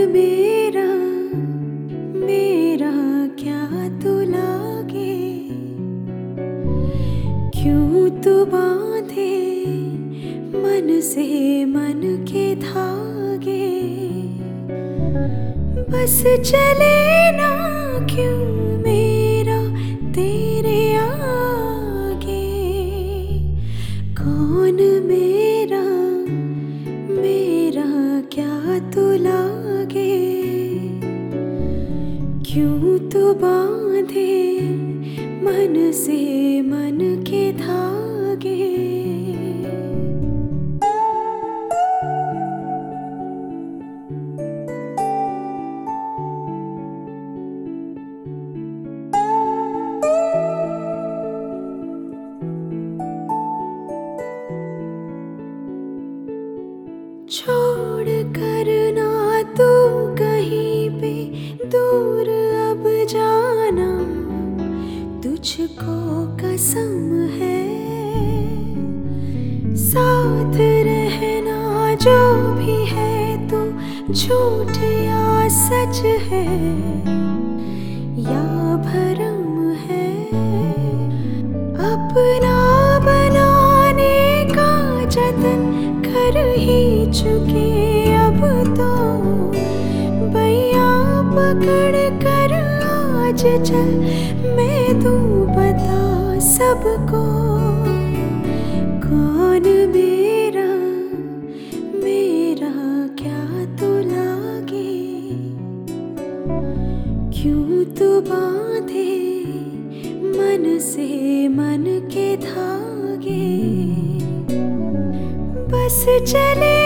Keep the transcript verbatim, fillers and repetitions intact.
मेरा मेरा क्या तू लागे, क्यों तू बांधे मन से मन के धागे। बस चले ना क्यों मेरा तेरे आगे। कौन मेरा मेरा क्या तू लागे, क्यों तू बांधे मन से मन के धागे। छोड़ कर ना तू कहीं पे दूर अब जाना, तुझको कसम है। साथ रहना जो भी है तू झूठ या सच है या भरम है। अपना बनाने का जतन कर ही चुके अब तो, बैया पकड़ कर आज चल मैं तू बता सबको। कौन मेरा मेरा क्या तू लागे, क्यों तू बांधे मन से मन के धागे। बस चले